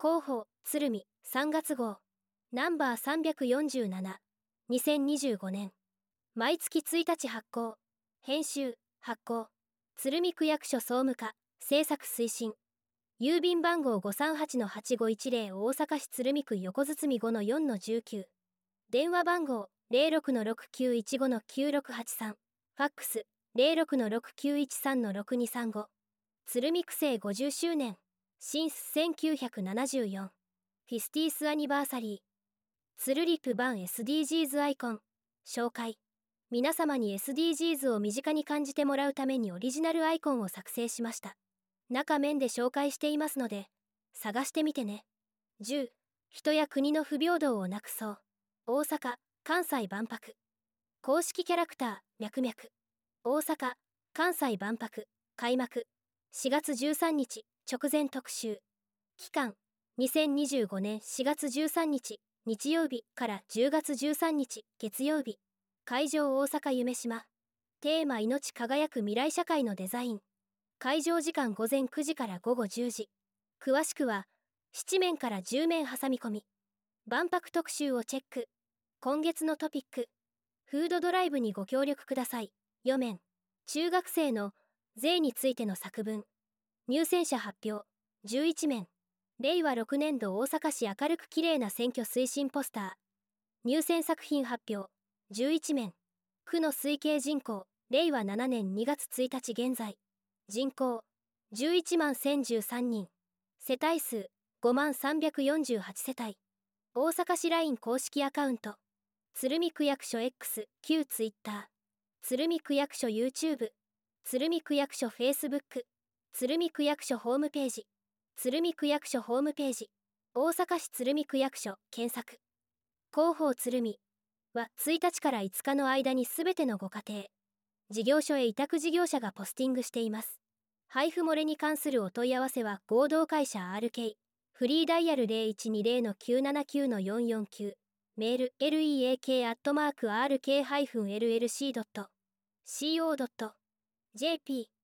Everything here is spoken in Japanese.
広報鶴見3月号ナンバー347 2025年毎月1日発行編集発行鶴見区役所総務課制作推進郵便番号 538-8510 大阪市鶴見区横堤 5-4-19 電話番号 06-6915-9683 ファックス 06-6913-6235鶴見区政50周年シンス1974フィスティースアニバーサリーツルリップ版 SDGs アイコン紹介皆様に SDGs を身近に感じてもらうためにオリジナルアイコンを作成しました。中面で紹介していますので探してみてね。10人や国の不平等をなくそう大阪・関西万博公式キャラクター脈々大阪・関西万博開幕4月13日直前特集期間2025年4月13日日曜日から10月13日月曜日会場大阪夢洲テーマ命輝く未来社会のデザイン会場時間午前9時から午後10時詳しくは7面から10面挟み込み万博特集をチェック今月のトピックフードドライブにご協力ください4面中学生の税についての作文入選者発表11面令和6年度大阪市明るくきれいな選挙推進ポスター入選作品発表11面区の推計人口令和7年2月1日現在人口11万1013人世帯数5万348世帯大阪市 LINE 公式アカウント鶴見区役所 X 旧 Twitter 鶴見区役所 YouTube 鶴見区役所 Facebook 鶴見区役所ホームページ鶴見区役所ホームページ大阪市鶴見区役所検索広報鶴見は1日から5日の間にすべてのご家庭事業所へ委託事業者がポスティングしています配布漏れに関するお問い合わせは合同会社 RK フリーダイヤル 0120-979-449 メール leak@rk-llc.co.jp